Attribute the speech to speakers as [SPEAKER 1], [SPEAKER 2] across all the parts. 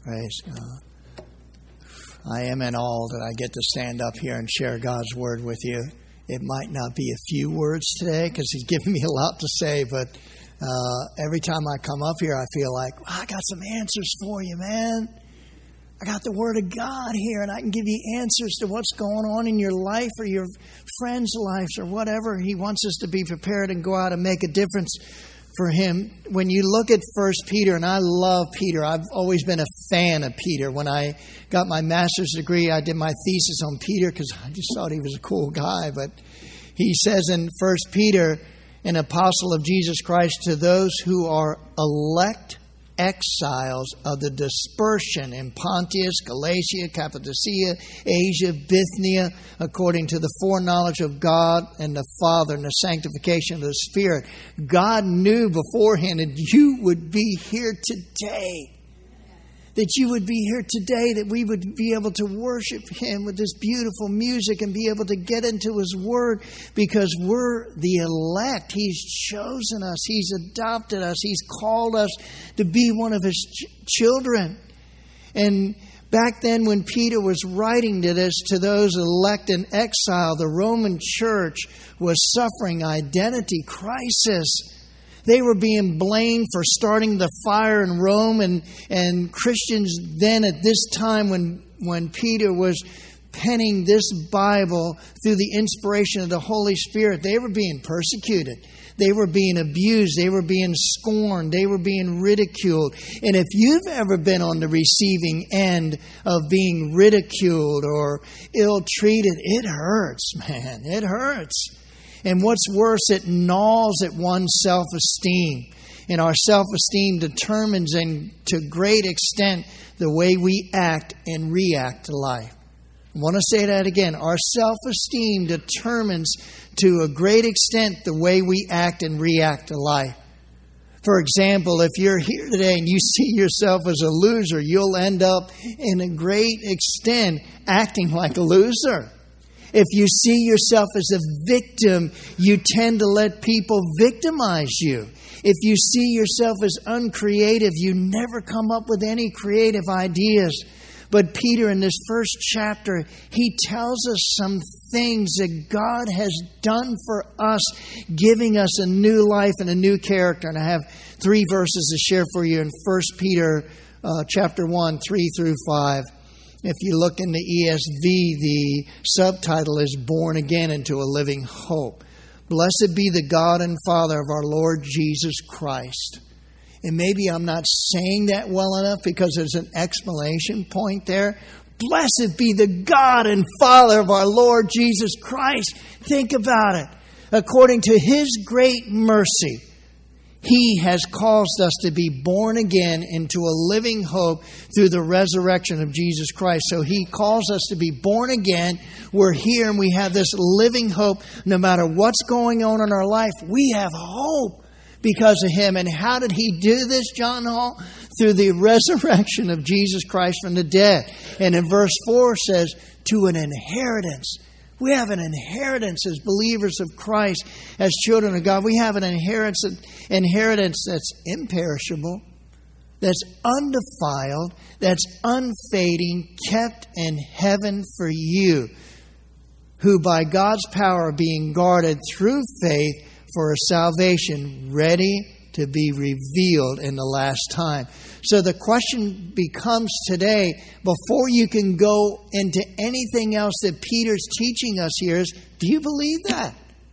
[SPEAKER 1] Praise God. I am in awe that I get to stand up here and share God's Word with you. It might not be a few words today because He's given me a lot to say, but every time I come up here, I feel like, I got some answers for you, man. I got the Word of God here, and I can give you answers to what's going on in your life or your friends' lives or whatever. He wants us to be prepared and go out and make a difference for Him. When you look at 1 Peter, and I love Peter. I've always been a fan of Peter. When I got my master's degree, I did my thesis on Peter because I just thought he was a cool guy. But he says in 1 Peter, an apostle of Jesus Christ, to those who are elect exiles of the dispersion in Pontus, Galatia, Cappadocia, Asia, Bithynia, according to the foreknowledge of God and the Father and the sanctification of the Spirit. God knew beforehand that you would be here today. That you would be here today, that we would be able to worship Him with this beautiful music and be able to get into His Word because we're the elect. He's chosen us. He's adopted us. He's called us to be one of His children. And back then when Peter was writing to those elect in exile, the Roman church was suffering identity crisis. They were being blamed for starting the fire in Rome, and Christians then at this time when Peter was penning this Bible through the inspiration of the Holy Spirit, they were being persecuted. They were being abused. They were being scorned. They were being ridiculed. And if you've ever been on the receiving end of being ridiculed or ill-treated, it hurts, man. It hurts. And what's worse, it gnaws at one's self-esteem. And our self-esteem determines, and to a great extent, the way we act and react to life. I want to say that again. Our self-esteem determines, to a great extent, the way we act and react to life. For example, if you're here today and you see yourself as a loser, you'll end up, in a great extent, acting like a loser. If you see yourself as a victim, you tend to let people victimize you. If you see yourself as uncreative, you never come up with any creative ideas. But Peter, in this first chapter, he tells us some things that God has done for us, giving us a new life and a new character. And I have 3 verses to share for you in 1 Peter chapter 1, 3 through 5. If you look in the ESV, the subtitle is Born Again into a Living Hope. Blessed be the God and Father of our Lord Jesus Christ. And maybe I'm not saying that well enough because there's an exclamation point there. Blessed be the God and Father of our Lord Jesus Christ. Think about it. According to His great mercy, He has caused us to be born again into a living hope through the resurrection of Jesus Christ. So He calls us to be born again. We're here and we have this living hope. No matter what's going on in our life, we have hope because of Him. And how did He do this, John Hall? Through the resurrection of Jesus Christ from the dead. And in verse 4 says, to an inheritance. We have an inheritance as believers of Christ, as children of God. We have an inheritance that's imperishable, that's undefiled, that's unfading, kept in heaven for you, who by God's power are being guarded through faith for a salvation ready to be revealed in the last time. So the question becomes today, before you can go into anything else that Peter's teaching us here, is, do you believe that?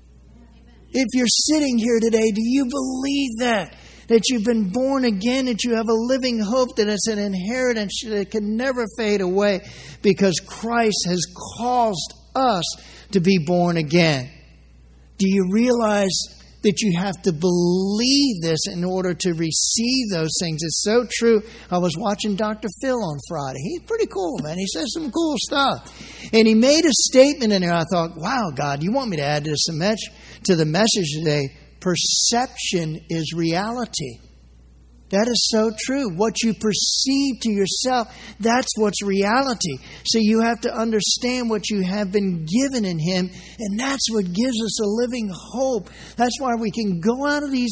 [SPEAKER 1] If you're sitting here today, do you believe that? That you've been born again, that you have a living hope, that it's an inheritance that can never fade away because Christ has caused us to be born again. Do you realize that you have to believe this in order to receive those things? It's so true. I was watching Dr. Phil on Friday. He's pretty cool, man. He says some cool stuff. And he made a statement in there. I thought, wow, God, you want me to add this to the message today. Perception is reality. That is so true. What you perceive to yourself, that's what's reality. So you have to understand what you have been given in Him, and that's what gives us a living hope. That's why we can go out of these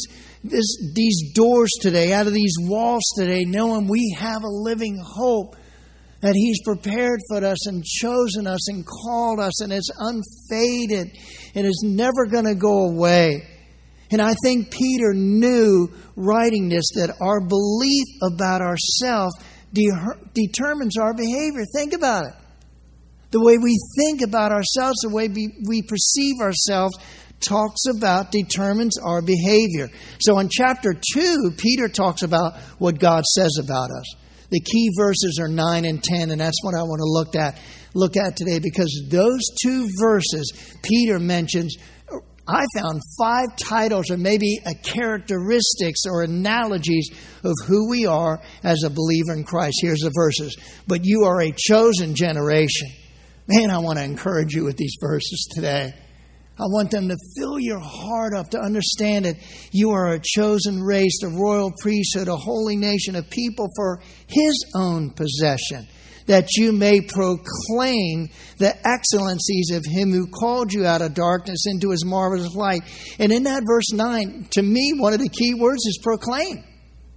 [SPEAKER 1] these doors today, out of these walls today, knowing we have a living hope that He's prepared for us and chosen us and called us, and it's unfaded and is never going to go away. And I think Peter knew, writing this, that our belief about ourselves determines our behavior. Think about it. The way we think about ourselves, the way we perceive ourselves, determines our behavior. So in chapter 2, Peter talks about what God says about us. The key verses are 9 and 10, and that's what I want to look at today, because those two verses Peter mentions, I found 5 titles or maybe characteristics or analogies of who we are as a believer in Christ. Here's the verses. But you are a chosen generation. Man, I want to encourage you with these verses today. I want them to fill your heart up to understand that you are a chosen race, a royal priesthood, a holy nation, a people for His own possession, that you may proclaim the excellencies of Him who called you out of darkness into His marvelous light. And in that verse 9, to me, one of the key words is proclaim.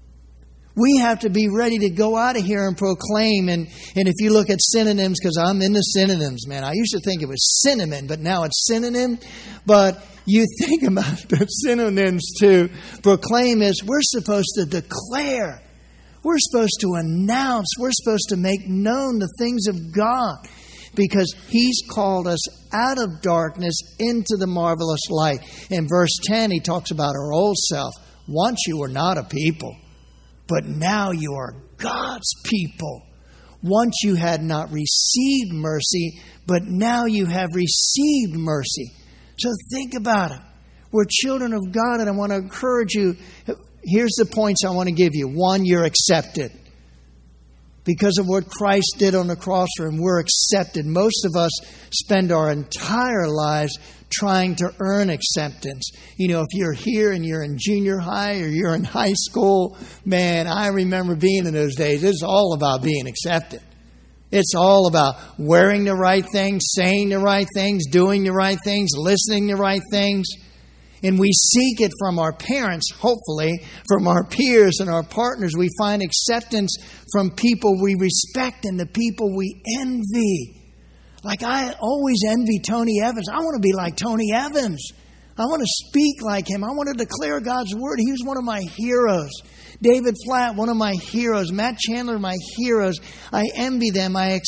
[SPEAKER 1] We have to be ready to go out of here and proclaim. And if you look at synonyms, because I'm into synonyms, man. I used to think it was cinnamon, but now it's synonym. But you think about the synonyms to proclaim is we're supposed to declare. We're supposed to announce. We're supposed to make known the things of God, because He's called us out of darkness into the marvelous light. In verse 10, he talks about our old self. Once you were not a people, but now you are God's people. Once you had not received mercy, but now you have received mercy. So think about it. We're children of God, and I want to encourage you. Here's the points I want to give you. 1, you're accepted. Because of what Christ did on the cross for Him, we're accepted. Most of us spend our entire lives trying to earn acceptance. You know, if you're here and you're in junior high or you're in high school, man, I remember being in those days. It's all about being accepted. It's all about wearing the right things, saying the right things, doing the right things, listening the right things. And we seek it from our parents, hopefully, from our peers and our partners. We find acceptance from people we respect and the people we envy. Like I always envy Tony Evans. I want to be like Tony Evans. I want to speak like him. I want to declare God's word. He was one of my heroes. David Flatt, one of my heroes. Matt Chandler, my heroes. I envy them. I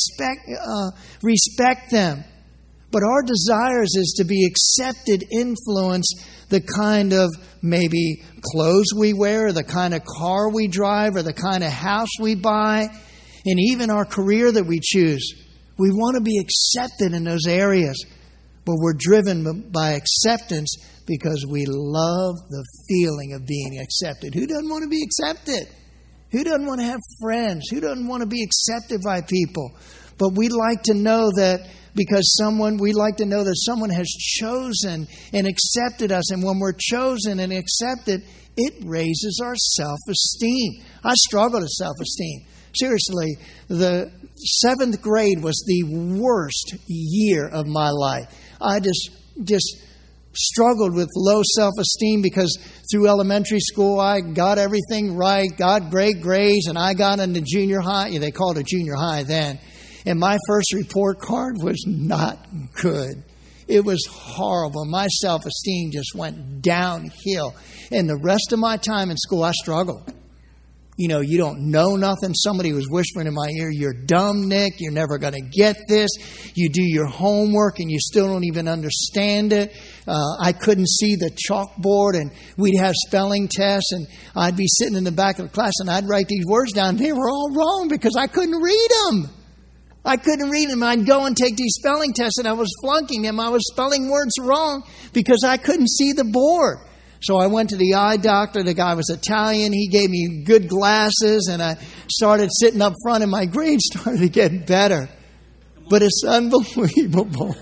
[SPEAKER 1] respect them. But our desires is to be accepted, influence the kind of maybe clothes we wear, or the kind of car we drive, or the kind of house we buy, and even our career that we choose. We want to be accepted in those areas, but we're driven by acceptance because we love the feeling of being accepted. Who doesn't want to be accepted? Who doesn't want to have friends? Who doesn't want to be accepted by people? But we like to know that we like to know that someone has chosen and accepted us. And when we're chosen and accepted, it raises our self-esteem. I struggled with self-esteem. Seriously, the 7th grade was the worst year of my life. I just struggled with low self-esteem because through elementary school I got everything right, got great grades, and I got into junior high. Yeah, they called it junior high then. And my first report card was not good. It was horrible. My self-esteem just went downhill. And the rest of my time in school, I struggled. You know, you don't know nothing. Somebody was whispering in my ear, "You're dumb, Nick. You're never going to get this." You do your homework and you still don't even understand it. I couldn't see the chalkboard, and we'd have spelling tests, and I'd be sitting in the back of the class and I'd write these words down. They were all wrong because I couldn't read them. I'd go and take these spelling tests and I was flunking them. I was spelling words wrong because I couldn't see the board. So I went to the eye doctor. The guy was Italian. He gave me good glasses, and I started sitting up front, and my grades started to get better. But it's unbelievable.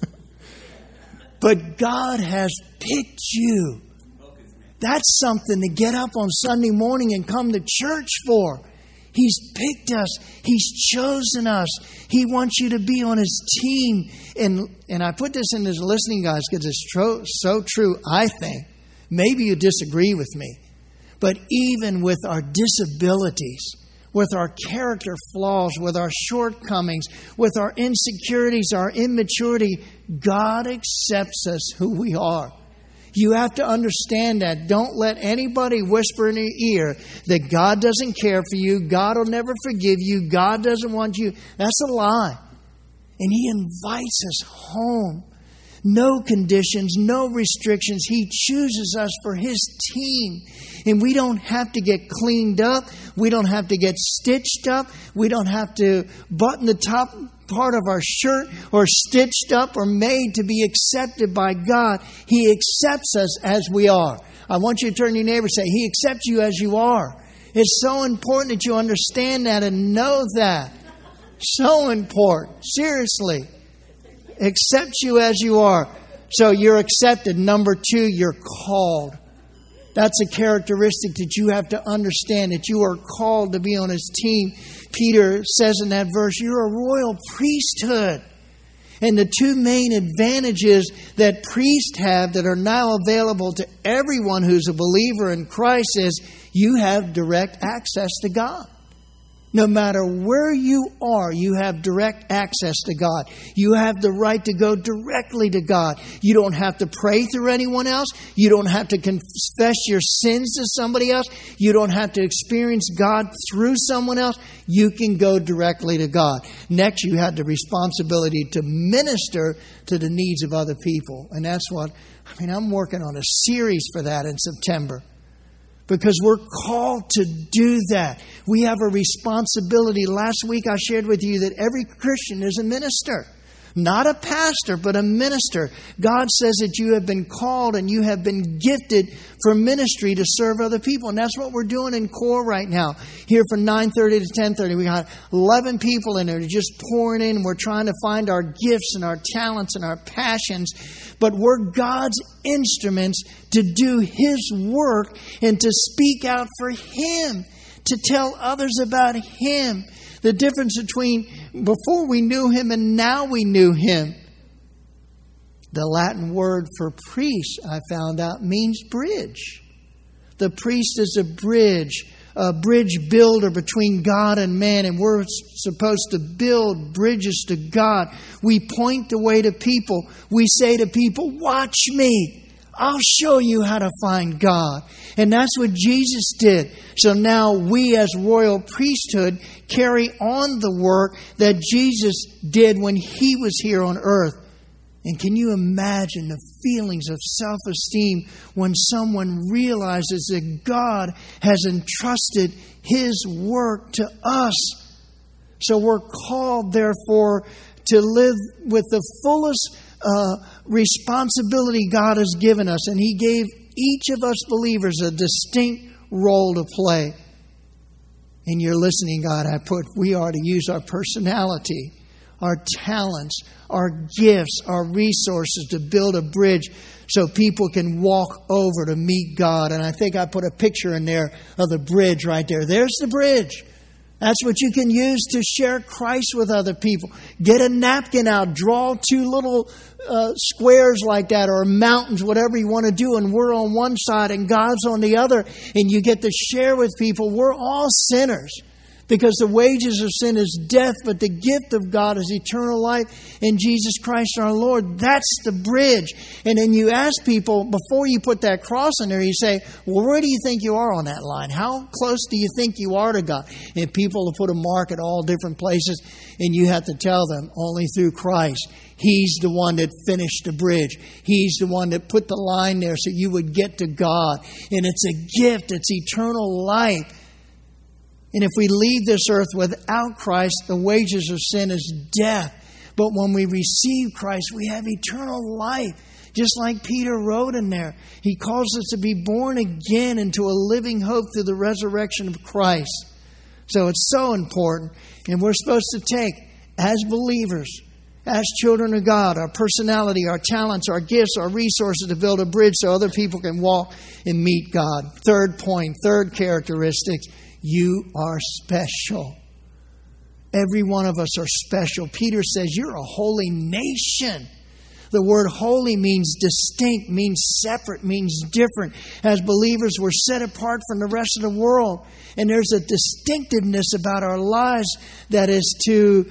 [SPEAKER 1] But God has picked you. That's something to get up on Sunday morning and come to church for. He's picked us. He's chosen us. He wants you to be on His team. And I put this in as listening, guys, because it's so true, I think. Maybe you disagree with me. But even with our disabilities, with our character flaws, with our shortcomings, with our insecurities, our immaturity, God accepts us who we are. You have to understand that. Don't let anybody whisper in your ear that God doesn't care for you, God will never forgive you, God doesn't want you. That's a lie. And He invites us home. No conditions, no restrictions. He chooses us for His team. And we don't have to get cleaned up. We don't have to get stitched up. We don't have to button the top part of our shirt or stitched up or made to be accepted by God. He accepts us as we are. I want you to turn to your neighbor and say, He accepts you as you are. It's so important that you understand that and know that. So important. Seriously. Accepts you as you are. So you're accepted. Number 2, you're called. That's a characteristic that you have to understand, that you are called to be on His team. Peter says in that verse, you're a royal priesthood. And the 2 main advantages that priests have that are now available to everyone who's a believer in Christ is you have direct access to God. No matter where you are, you have direct access to God. You have the right to go directly to God. You don't have to pray through anyone else. You don't have to confess your sins to somebody else. You don't have to experience God through someone else. You can go directly to God. Next, you have the responsibility to minister to the needs of other people. And that's what, I'm working on a series for that in September. Because we're called to do that. We have a responsibility. Last week I shared with you that every Christian is a minister. Not a pastor, but a minister. God says that you have been called and you have been gifted for ministry to serve other people. And that's what we're doing in CORE right now. Here from 9:30 to 10:30. We got 11 people in there just pouring in. We're trying to find our gifts and our talents and our passions. But we're God's instruments to do His work and to speak out for Him, to tell others about Him. The difference between before we knew Him and now we knew Him. The Latin word for priest, I found out, means bridge. The priest is a bridge builder between God and man, and we're supposed to build bridges to God. We point the way to people. We say to people, watch me. I'll show you how to find God. And that's what Jesus did. So now we as royal priesthood carry on the work that Jesus did when He was here on earth. And can you imagine the feelings of self-esteem when someone realizes that God has entrusted His work to us? So we're called, therefore, to live with the fullest responsibility God has given us. And He gave each of us believers a distinct role to play. In your listening, God, I put we are to use our personality, our talents, our gifts, our resources to build a bridge so people can walk over to meet God. And I think I put a picture in there of the bridge right there. There's the bridge. That's what you can use to share Christ with other people. Get a napkin out. Draw 2 little squares like that, or mountains, whatever you want to do. And we're on one side and God's on the other. And you get to share with people. We're all sinners. Because the wages of sin is death, but the gift of God is eternal life in Jesus Christ our Lord. That's the bridge. And then you ask people, before you put that cross in there, you say, well, where do you think you are on that line? How close do you think you are to God? And people will put a mark at all different places, and you have to tell them, only through Christ. He's the one that finished the bridge. He's the one that put the line there so you would get to God. And it's a gift. It's eternal life. And if we leave this earth without Christ, the wages of sin is death. But when we receive Christ, we have eternal life. Just like Peter wrote in there. He calls us to be born again into a living hope through the resurrection of Christ. So it's so important. And we're supposed to take, as believers, as children of God, our personality, our talents, our gifts, our resources to build a bridge so other people can walk and meet God. Third point, third characteristic. You are special. Every one of us are special. Peter says, you're a holy nation. The word holy means distinct, means separate, means different. As believers, we're set apart from the rest of the world. And there's a distinctiveness about our lives that is to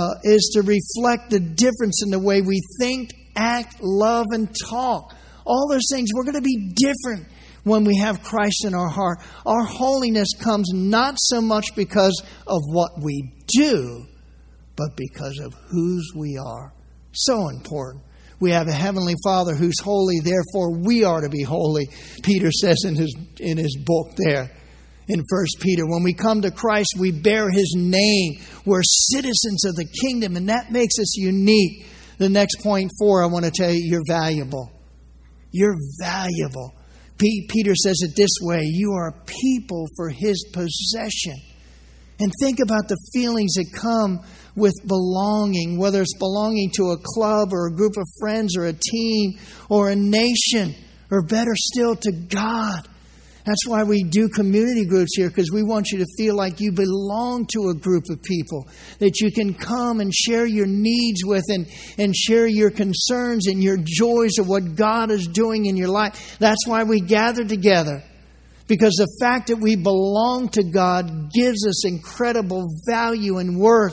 [SPEAKER 1] reflect the difference in the way we think, act, love, and talk. All those things, we're going to be different when we have Christ in our heart. Our holiness comes not so much because of what we do, but because of whose we are. So important. We have a Heavenly Father who's holy, therefore we are to be holy. Peter says in his book there in 1 Peter, when we come to Christ, we bear His name. We're citizens of the kingdom, and that makes us unique. The next point 4, I want to tell you, you're valuable. You're valuable. Peter says it this way, you are a people for His possession. And think about the feelings that come with belonging, whether it's belonging to a club or a group of friends or a team or a nation, or better still, to God. That's why we do community groups here, because we want you to feel like you belong to a group of people that you can come and share your needs with and share your concerns and your joys of what God is doing in your life. That's why we gather together, because the fact that we belong to God gives us incredible value and worth.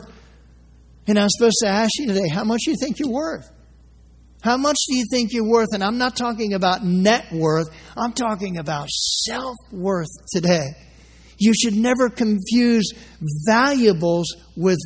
[SPEAKER 1] And I'm supposed to ask you today, how much do you think you're worth? How much do you think you're worth? And I'm not talking about net worth. I'm talking about self-worth today. You should never confuse valuables with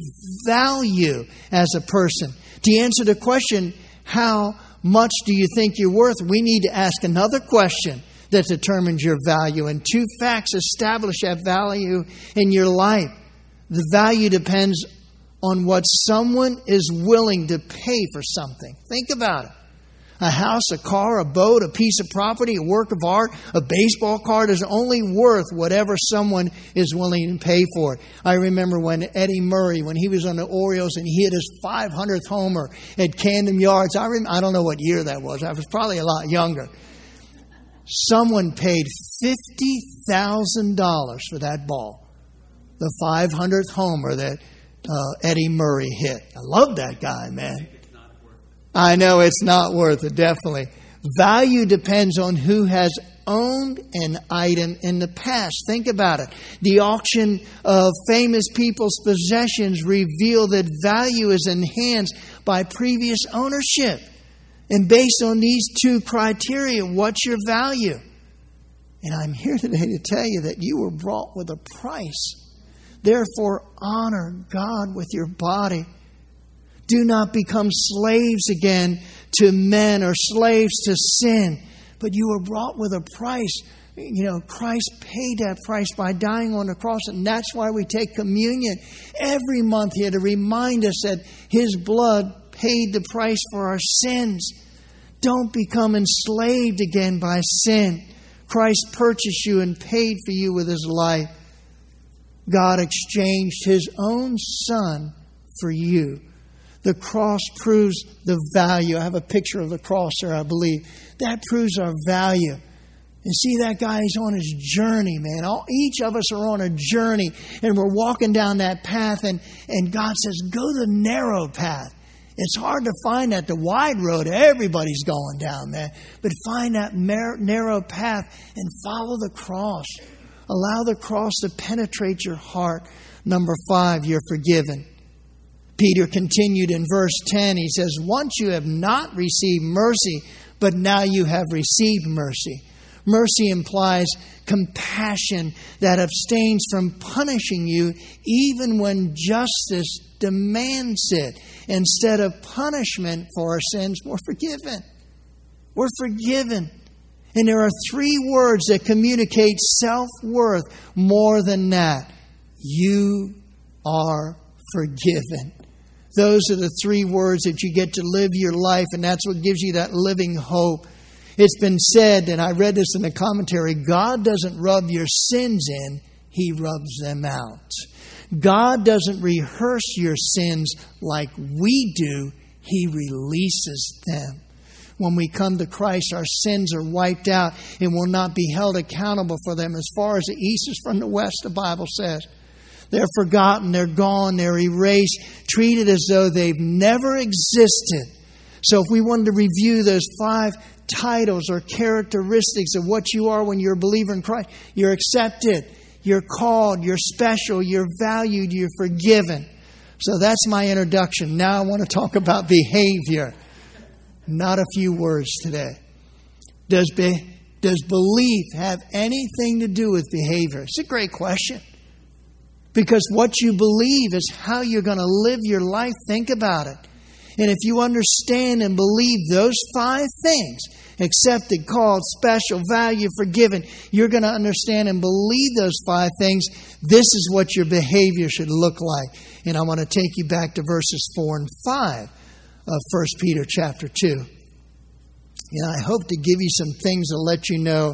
[SPEAKER 1] value as a person. To answer the question, how much do you think you're worth? We need to ask another question that determines your value. And 2 facts establish that value in your life. The value depends on what someone is willing to pay for something. Think about it. A house, a car, a boat, a piece of property, a work of art, a baseball card is only worth whatever someone is willing to pay for it. I remember when Eddie Murray, when he was on the Orioles and he hit his 500th homer at Camden Yards. I don't know what year that was. I was probably a lot younger. Someone paid $50,000 for that ball. The 500th homer that Eddie Murray hit. I love that guy, man. I know it's not worth it, definitely. Value depends on who has owned an item in the past. Think about it. The auction of famous people's possessions reveal that value is enhanced by previous ownership. And based on these 2 criteria, what's your value? And I'm here today to tell you that you were bought with a price. Therefore, honor God with your body. Do not become slaves again to men or slaves to sin. But you were brought with a price. You know, Christ paid that price by dying on the cross. And that's why we take communion every month here, to remind us that His blood paid the price for our sins. Don't become enslaved again by sin. Christ purchased you and paid for you with His life. God exchanged His own Son for you. The cross proves the value. I have a picture of the cross there, I believe. That proves our value. And see, that guy is on his journey, man. Each of us are on a journey, and we're walking down that path, and God says, go the narrow path. It's hard to find that the wide road everybody's going down, man. But find that narrow path and follow the cross. Allow the cross to penetrate your heart. Number 5, you're forgiven. Peter continued in verse 10. He says, once you have not received mercy, but now you have received mercy. Mercy implies compassion that abstains from punishing you even when justice demands it. Instead of punishment for our sins, we're forgiven. We're forgiven. And there are 3 words that communicate self-worth more than that. You are forgiven. Those are the 3 words that you get to live your life, and that's what gives you that living hope. It's been said, and I read this in the commentary, God doesn't rub your sins in, He rubs them out. God doesn't rehearse your sins like we do, He releases them. When we come to Christ, our sins are wiped out and will not be held accountable for them as far as the east is from the west, the Bible says. They're forgotten, they're gone, they're erased, treated as though they've never existed. So if we wanted to review those 5 titles or characteristics of what you are when you're a believer in Christ, you're accepted, you're called, you're special, you're valued, you're forgiven. So that's my introduction. Now I want to talk about behavior. Not a few words today. Does belief have anything to do with behavior? It's a great question. Because what you believe is how you're going to live your life. Think about it. And if you understand and believe those 5 things, accepted, called, special, valued, forgiven, you're going to understand and believe those 5 things. This is what your behavior should look like. And I want to take you back to verses 4 and 5 of 1 Peter chapter 2. And I hope to give you some things to let you know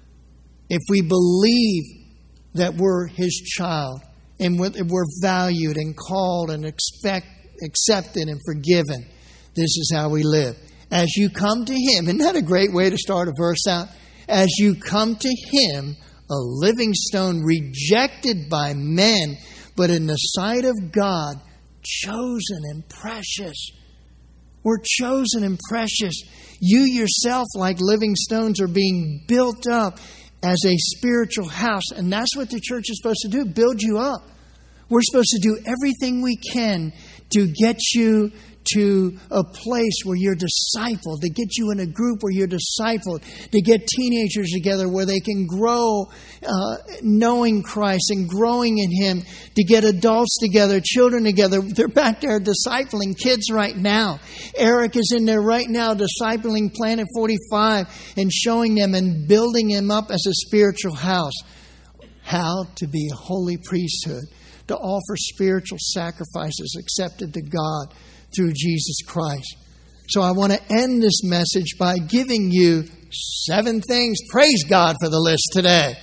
[SPEAKER 1] if we believe that we're His child and we're valued and called and accepted and forgiven, this is how we live. As you come to Him, isn't that a great way to start a verse out? As you come to Him, a living stone rejected by men, but in the sight of God, chosen and precious. We're chosen and precious. You yourself, like living stones, are being built up as a spiritual house. And that's what the church is supposed to do, build you up. We're supposed to do everything we can to get you to a place where you're discipled, to get you in a group where you're discipled, to get teenagers together where they can grow knowing Christ and growing in Him, to get adults together, children together. They're back there discipling kids right now. Eric is in there right now discipling Planet 45 and showing them and building them up as a spiritual house. How to be a holy priesthood, to offer spiritual sacrifices accepted to God through Jesus Christ. So I want to end this message by giving you 7 things. Praise God for the list today.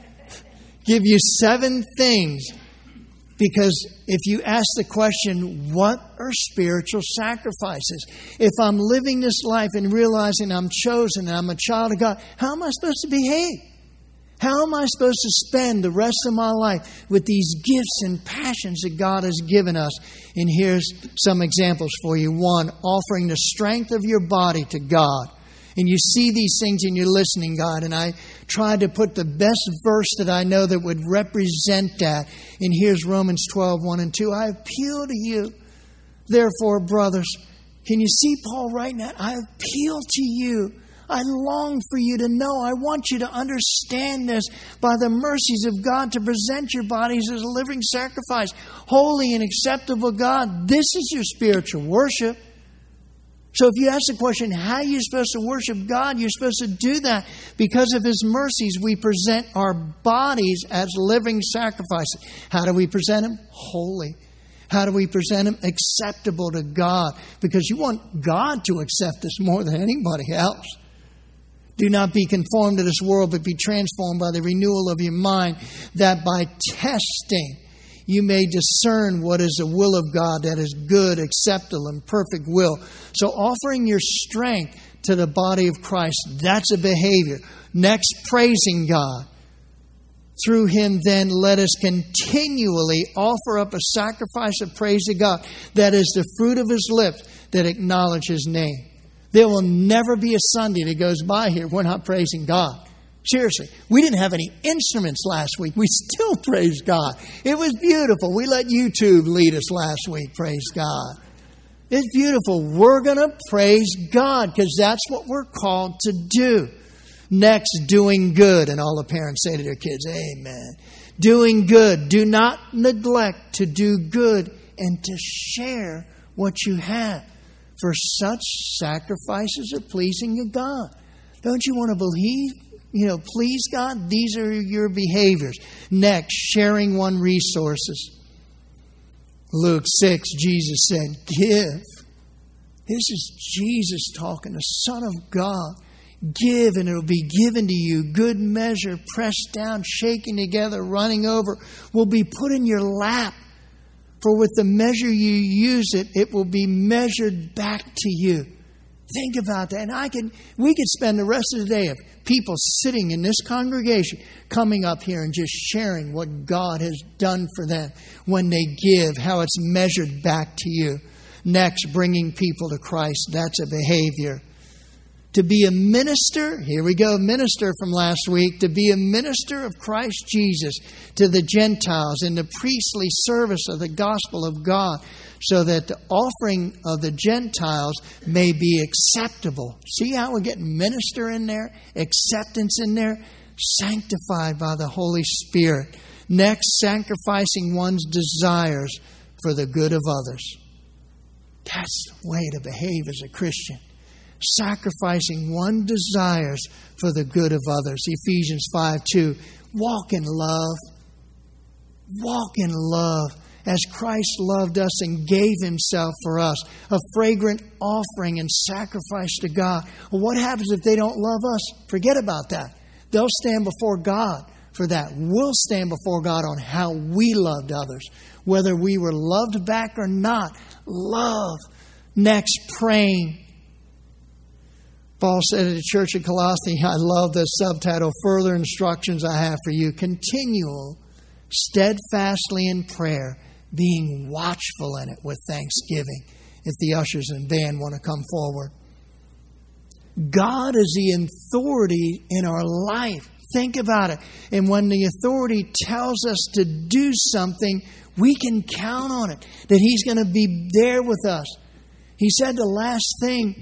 [SPEAKER 1] Give you 7 things. Because if you ask the question, what are spiritual sacrifices? If I'm living this life and realizing I'm chosen and I'm a child of God, how am I supposed to behave? How am I supposed to spend the rest of my life with these gifts and passions that God has given us? And here's some examples for you. 1, offering the strength of your body to God. And you see these things and you're listening, God. And I tried to put the best verse that I know that would represent that. And here's Romans 12, 1 and 2. I appeal to you, therefore, brothers. Can you see Paul writing that? I appeal to you. I long for you to know. I want you to understand this by the mercies of God, to present your bodies as a living sacrifice, holy and acceptable God. This is your spiritual worship. So if you ask the question, how are you supposed to worship God? You're supposed to do that because of His mercies. We present our bodies as living sacrifices. How do we present them? Holy. How do we present them? Acceptable to God. Because you want God to accept us more than anybody else. Do not be conformed to this world, but be transformed by the renewal of your mind, that by testing you may discern what is the will of God, that is good, acceptable, and perfect will. So offering your strength to the body of Christ, that's a behavior. Next, praising God. Through Him, then, let us continually offer up a sacrifice of praise to God, that is the fruit of His lips that acknowledge His name. There will never be a Sunday that goes by here we're not praising God. Seriously, we didn't have any instruments last week. We still praised God. It was beautiful. We let YouTube lead us last week. Praise God. It's beautiful. We're going to praise God because that's what we're called to do. Next, doing good. And all the parents say to their kids, amen. Doing good. Do not neglect to do good and to share what you have. For such sacrifices are pleasing to God. Don't you want to please God? These are your behaviors. Next, sharing one resources. Luke 6, Jesus said, give. This is Jesus talking, the Son of God. Give and it will be given to you. Good measure, pressed down, shaken together, running over, will be put in your lap. For with the measure you use it will be measured back to you. Think about that. And we could spend the rest of the day of people sitting in this congregation coming up here and just sharing what God has done for them when they give, how it's measured back to you. Next, bringing people to Christ. That's a behavior. To be a minister, here we go, minister from last week, to be a minister of Christ Jesus to the Gentiles in the priestly service of the gospel of God, so that the offering of the Gentiles may be acceptable. See how we're getting minister in there, acceptance in there, sanctified by the Holy Spirit. Next, sacrificing one's desires for the good of others. That's the way to behave as a Christian. Sacrificing one's desires for the good of others. Ephesians 5:2. Walk in love. Walk in love as Christ loved us and gave Himself for us. A fragrant offering and sacrifice to God. Well, what happens if they don't love us? Forget about that. They'll stand before God for that. We'll stand before God on how we loved others. Whether we were loved back or not. Love. Next, praying. Paul said to the church of Colossae, I love the subtitle, further instructions I have for you. Continual, steadfastly in prayer, being watchful in it with thanksgiving. If the ushers and band want to come forward. God is the authority in our life. Think about it. And when the authority tells us to do something, we can count on it. That He's going to be there with us. He said the last thing,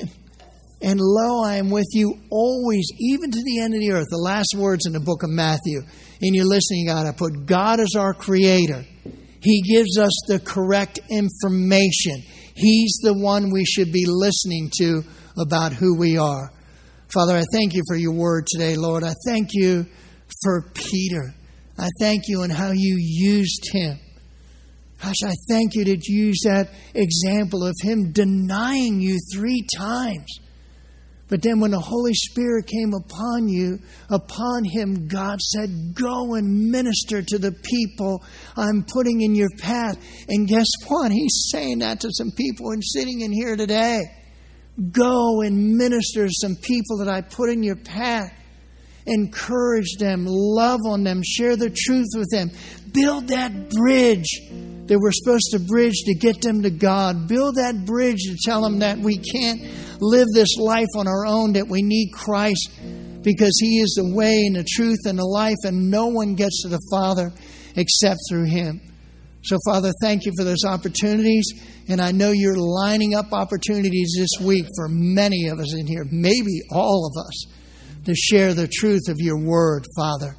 [SPEAKER 1] and lo, I am with you always, even to the end of the earth. The last words in the book of Matthew. In your listening, you got to put God as our creator. He gives us the correct information. He's the one we should be listening to about who we are. Father, I thank you for your word today, Lord. I thank you for Peter. I thank you in how you used him. Gosh, I thank you that you used that example of him denying you 3 times. But then when the Holy Spirit came upon you, upon him, God said, go and minister to the people I'm putting in your path. And guess what? He's saying that to some people and sitting in here today. Go and minister to some people that I put in your path. Encourage them, love on them, share the truth with them. Build that bridge that we're supposed to bridge to get them to God. Build that bridge to tell them that we can't live this life on our own, that we need Christ because He is the way and the truth and the life, and no one gets to the Father except through Him. So, Father, thank you for those opportunities, and I know you're lining up opportunities this week for many of us in here, maybe all of us, to share the truth of your word, Father.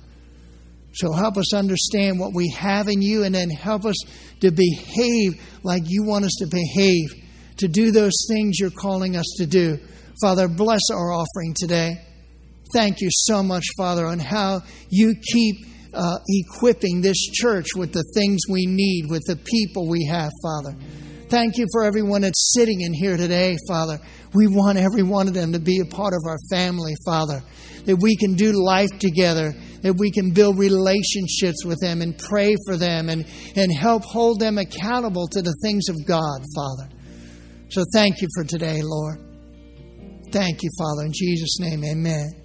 [SPEAKER 1] So help us understand what we have in you, and then help us to behave like you want us to behave, to do those things you're calling us to do. Father, bless our offering today. Thank you so much, Father, on how you keep equipping this church with the things we need, with the people we have, Father. Thank you for everyone that's sitting in here today, Father. We want every one of them to be a part of our family, Father. That we can do life together. That we can build relationships with them and pray for them and help hold them accountable to the things of God, Father. So thank you for today, Lord. Thank you, Father. In Jesus' name, amen.